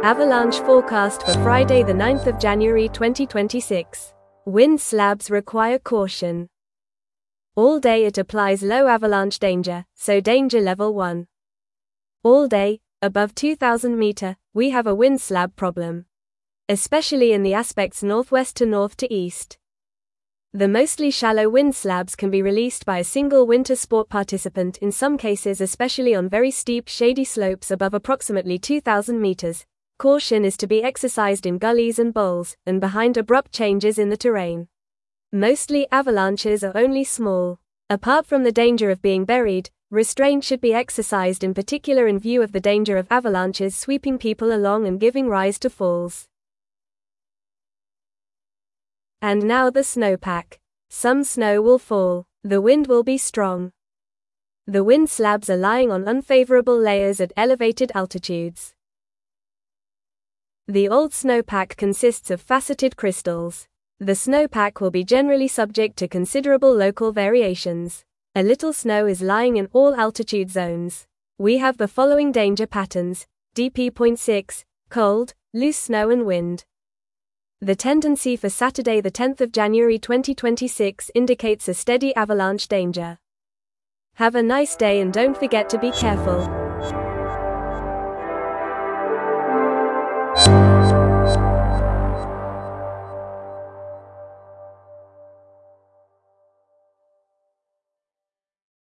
Avalanche forecast for Friday the 9th of January 2026. Wind slabs require caution. All day it applies low avalanche danger, so danger level 1. All day, above 2000 meter, we have a wind slab problem. Especially in the aspects northwest to north to east. The mostly shallow wind slabs can be released by a single winter sport participant in some cases, especially on very steep shady slopes above approximately 2000 meters. Caution is to be exercised in gullies and bowls, and behind abrupt changes in the terrain. Mostly avalanches are only small. Apart from the danger of being buried, restraint should be exercised in particular in view of the danger of avalanches sweeping people along and giving rise to falls. And now the snowpack. Some snow will fall. The wind will be strong. The wind slabs are lying on unfavorable layers at elevated altitudes. The old snowpack consists of faceted crystals. The snowpack will be generally subject to considerable local variations. A little snow is lying in all altitude zones. We have the following danger patterns: DP.6, cold, loose snow and wind. The tendency for Saturday the 10th of January 2026 indicates a steady avalanche danger. Have a nice day and don't forget to be careful.